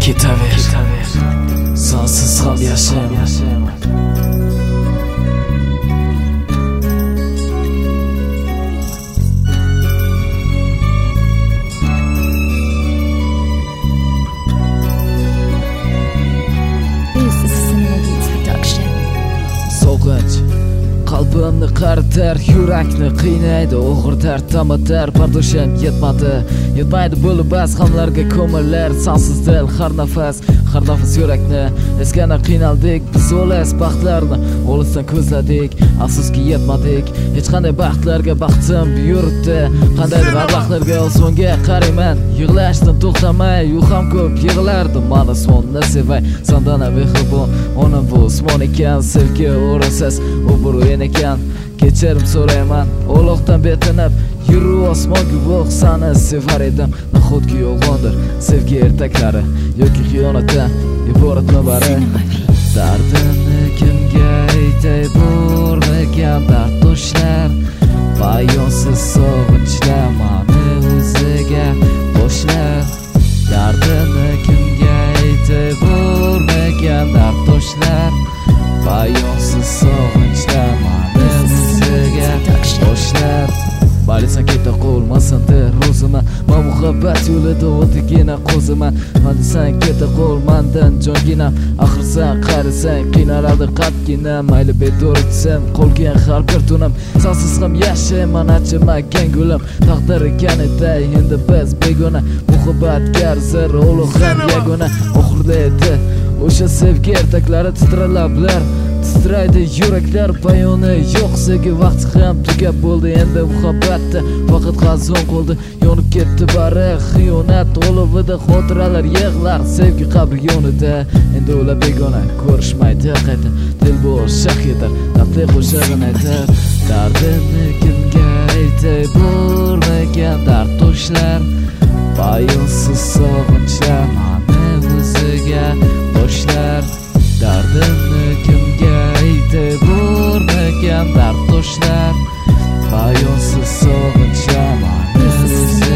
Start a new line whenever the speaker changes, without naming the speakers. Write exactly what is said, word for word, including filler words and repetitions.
ketaver, sensiz ham yashayman. Sog'inch qalbimni qaritar, yurakni qiynaydi, og'ir dard tamatar, bardoshim yetmadi, yetmaydi bo'lib bas hamlarga ko'millar, sensiz dil har nafas, har nafas yurakni eskana qiynaldik, biz olis baxtlarni olisdan ko'zladik, afsuski yetmadik, hech qanday baxtlarga baxtim yuribdi, qandaydir abahlarga osmonga qarayman, yig'lashdan to'xtamay, u ham ko'p yig'lardi, mana sonni sevay, sendan mehribon, ona bu osmon ekan, sevgi o'rinsiz o'buruin ekan, kechirim so'rayman, Allohdan betinib, yuru osmon guvoh, seni sevar edim, nahotki yolg'ondir sevgi ertaklari yoki xiyonatdan iboratmi bari? Dardini kimga aytay bo'lmagan darddoshlar, bayonsiz sog'inchlar mani o'ziga boshlar. Dardini kimga aytay bo'lmagan darddoshlar, bayonsiz sog'inchlar mani o'ziga boshlar. Balisan keta qolmasindir o'zima, men muhabbat yo'lida o'tigina qo'ziman. Balisan keta qolmandan jonginam, axir sen qarasang qiynaladi qatgina, mayli bedor etsam qolgan har bir tunam, sensiz ham yashayman achimagan gulim. Taqdir ekanida endi biz begona, muhabbatga zir ulug' ham yagona. Oxirda edi o'sha sevgi ertaklari, titrar lablar, titraydi yuraklar, bayoni yo'q, sevgi vaqti ham tugab bo'ldi, endi muhabbatda faqat hazon qoldi, yonib ketdi bari xiyonat oluvida, xotiralar yig'lar sevgi qabri yonida, endi ular begona ko'rishmaydi qayta, dil bo'sh shaq etar, dardli qo'shig'in aytar. Dardini kimga aytay bo'lmagan darddoshlar, bayonsiz sog'inchlar mani o'ziga boshlar. Dardim